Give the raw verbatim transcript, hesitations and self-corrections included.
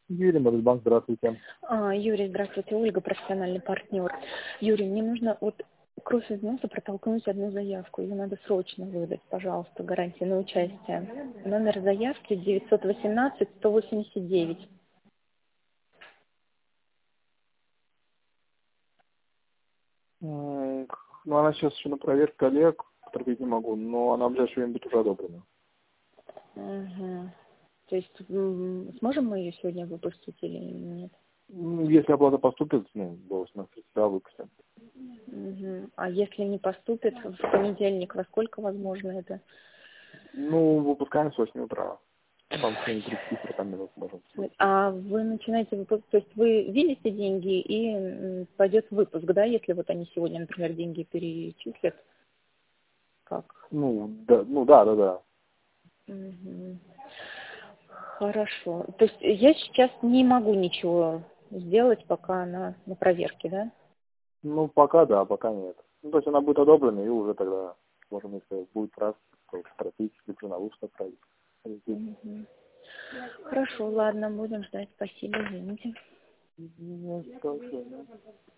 Юрий, Модульбанк, здравствуйте. А, Юрий, здравствуйте, Ольга, профессиональный партнер. Юрий, мне нужно вот кровь из носа протолкнуть одну заявку. Ее надо срочно выдать, пожалуйста, гарантия на участие. Номер заявки девятьсот восемнадцать сто восемьдесят девять. М, Ну, она сейчас еще на проверке коллег, поторопить не могу, но она в ближайшее время будет уже одобрена. Угу. То есть м, сможем мы ее сегодня выпустить или нет? М, Если оплата поступит, ну, до восемнадцати числа выпустим. Угу. А если не поступит в понедельник, во сколько возможно это? Ну, выпускаем с восьми утра. Ну, там в течение тридцати сорока минут можем. А вы начинаете выпуск, то есть вы видите деньги и м, пойдет выпуск, да, если вот они сегодня, например, деньги перечислят, как? Ну, да, ну, да, да, да. Мгм. Хорошо. То есть я сейчас не могу ничего сделать, пока она на проверке, да? Ну, пока да, пока нет. Ну, то есть она будет одобрена, и уже тогда можем, если будет раз, то торопить, либо на выпуск отправить. Мгм. Хорошо, ладно, будем ждать. Спасибо, извините. Ну, хорошо.